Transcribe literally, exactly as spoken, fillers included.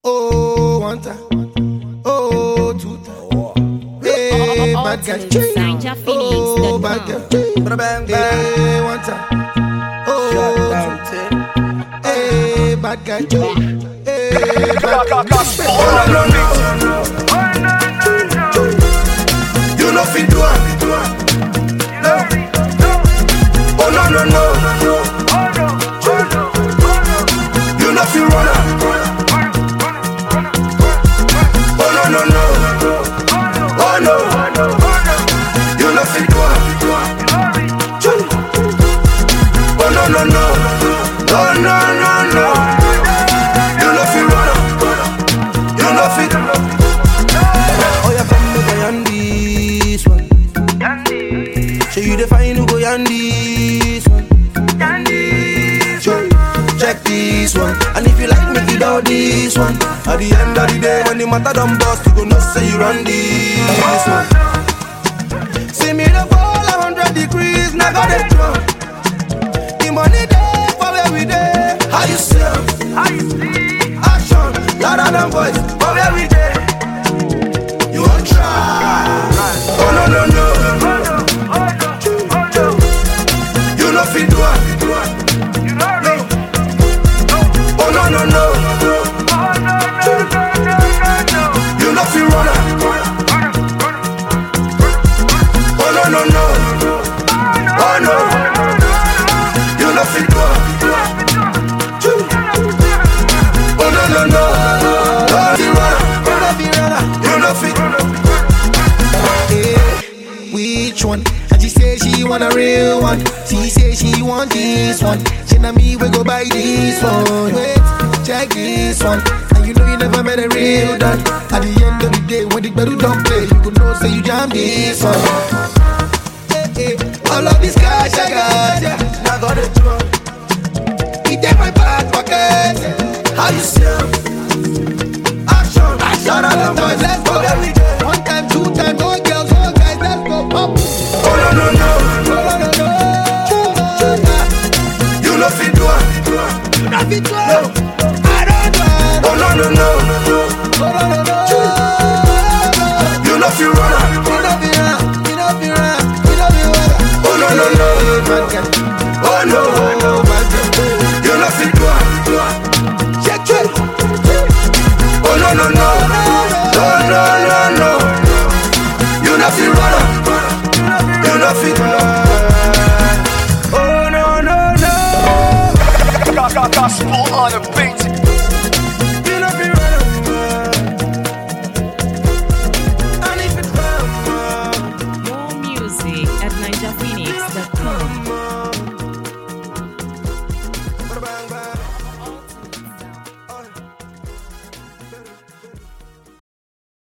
Oh, one time. Oh, two time. Hey, bad girl. Oh, bad girl. Hey, one time. Oh, hey, bad girl. Hey, bad girl. Oh, no, no, no. You know fit do it. Oh, no, no, no. You know fit run it. Oh, no, no, no. Oh, no. You know fit do it. Oh, no, no, no. Oh, no, no, no. You know fit run it. You know fit. Oh, yeah, come me go yan this one. So you define who go yan this one. Sure. Check this one. And if you like me, you do this one. At the end of the day, when the matter done bust, you go know say you run this one. See me the fall a hundred degrees, now got it drunk. The money there for where we there. How you see? How you see? Action, louder than voice, for where we there. You won't try. Oh no no no. You know fit do it. Oh no no no. You know fit run it. Oh no no no. Oh no. You know fit do it. Oh no no no. You know fit. Hey, which one? And she say she want a real one. She say she want this one. She and me we go buy this one. Wait, check this one. And you know you never met a real done. At the end of the day, when the battle don't play, you go know say you jam this one. Hey, hey, all of this cash I got, yeah, I got it wrong. It in my back pocket. How you sell? Action, action, all of the let's go every